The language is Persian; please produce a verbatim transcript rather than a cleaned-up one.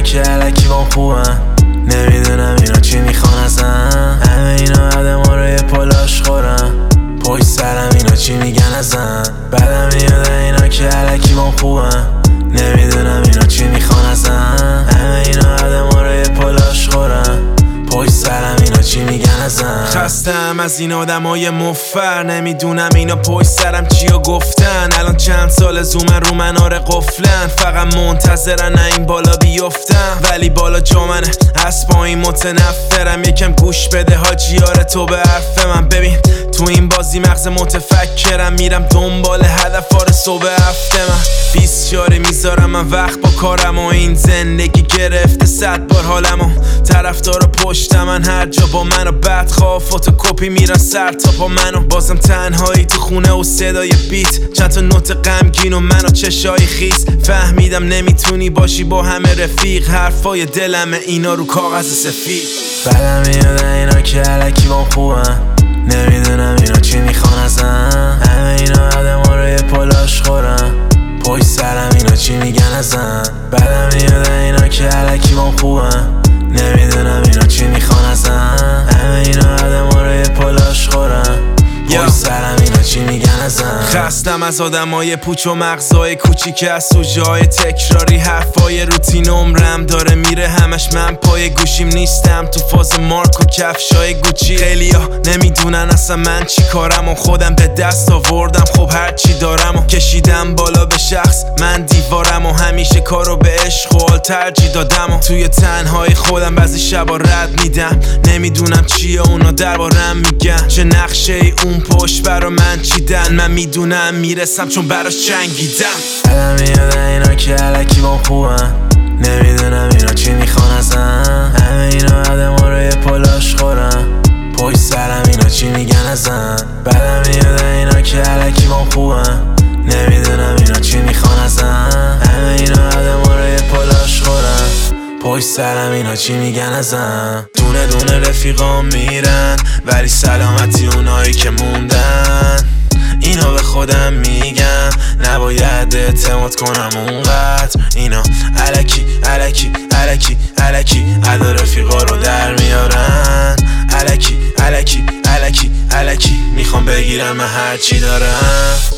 که علکی با خوبن، نمیدونم اینا چی میخوان ازن. همه اینا آدم ها رو یه پلاش خورن، پشت سرم اینا چی میگن ازن. بعدم میاد اینا که علکی با خوبن، نمیدونم اینا چی میخوان ازن. همه اینا آدم ها رو یه پلاش خورن، پشت سرم اینا چی میگن ازن. خستم از این آدم های مفر، نمیدونم اینا پشت سرم چیا گفتن. الان چند سال زومن رو من آره قفلن، فقط منتظرن نه این بالا بیفتم. ولی بالا جا منه از پایین متنفرم. یکم گوش بده حاجی آره تو به حرف من. ببین تو این بازی مغز متفکرم، میرم دنبال هدف آره صبح هفته من. بیست جاری میذارم من وقت با کارم و این زندگی گرفته صد بار حالمو. طرفدارا پشت من هر جا با منو بدخواه فوتوکپی میرن سر تا پا منو. بازم تنهایی تو خونه و صدای بیت، چند تا نوت غمگین و منو چشای خیس. فهمیدم نمیتونی باشی با همه رفیق، حرفای دلمه اینا رو کاغذ سفید. بعدم میاد اینا که علکی با خوبن، نمیدونم اینا چی میخوان ازن. همه اینا آدم ها رو یه پلاش خورن، پشت سرم اینا چی میگن ازن. بعدم میاد اینا که علکی با خوبن، نمیدونم اینا چی میخوان ازن. همه اینا آدم ها رو یه پلاش خورن، پشت سرم اینا چی میگن ازن. خستم از آدمای پوچ و مغزای کوچیک، از سوژه‌های تکراری، حرفای روتین. عمرم داره میره همش من پای گوشیم نیستم، تو فاز مارک و کفشای گوچی. خیلیا نمیدونن اصلا من چی کارم و خودم به دست آوردم. خب هر چی دارم و کشیدم بالا به شخص، من دیوارم و همیشه کارو به عشق و حال ترجیح دادم و توی تنهای خودم بعضی شبا رد میدم. نمیدونم چیه اونا دربارم میگن، چه نقشه ای اون پشت برا من چیدن. من میدونم میرسم چون براش جنگیدم. بعدم میاد اینا که علکی با خوبن، نمیدونم اینا چی میخوان ازن. همه اینا آدم ها رو یه پلاش خورن، پشت سرم اینا چی میگن ازن. بعدم میاد اینا که علکی با خوبن، نمیدونم اینا چی میخوان ازن. همه اینا آدم ها رو یه پلاش خورن، پشت سرم اینا چی میگن ازن. دونه دونه رفیقام میرن ولی سلامتی اونایی که موندن. اینا به خودم میگم نباید اعتماد کنم اونقدر. اینا الکی الکی الکی الکی ادا رفیقا رو در میارن. الکی الکی الکی الکی میخوام بگیرم من هرچی دارم.